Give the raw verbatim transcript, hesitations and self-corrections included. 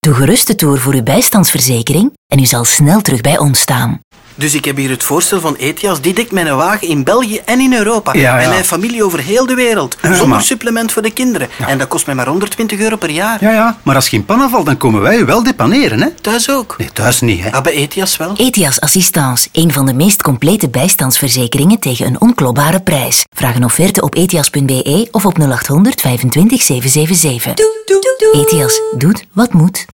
Doe gerust de tour voor uw bijstandsverzekering en u zal snel terug bij ons staan. Dus ik heb hier het voorstel van Ethias. Die dekt mijn wagen in België en in Europa. Ja, ja. En mijn familie over heel de wereld. Ja, zonder maar- supplement voor de kinderen. Ja. En dat kost mij maar honderdtwintig euro per jaar. Ja, ja, maar als je in pannen valt, dan komen wij u wel depaneren, hè? Thuis ook. Nee, thuis niet, hè? Ah, bij Ethias wel. Etias Assistance, een van de meest complete bijstandsverzekeringen tegen een onklopbare prijs. Vraag een offerte op etias punt be of op nul acht honderd vijfentwintig zevenhonderdzevenenzeventig. Etias doet wat moet.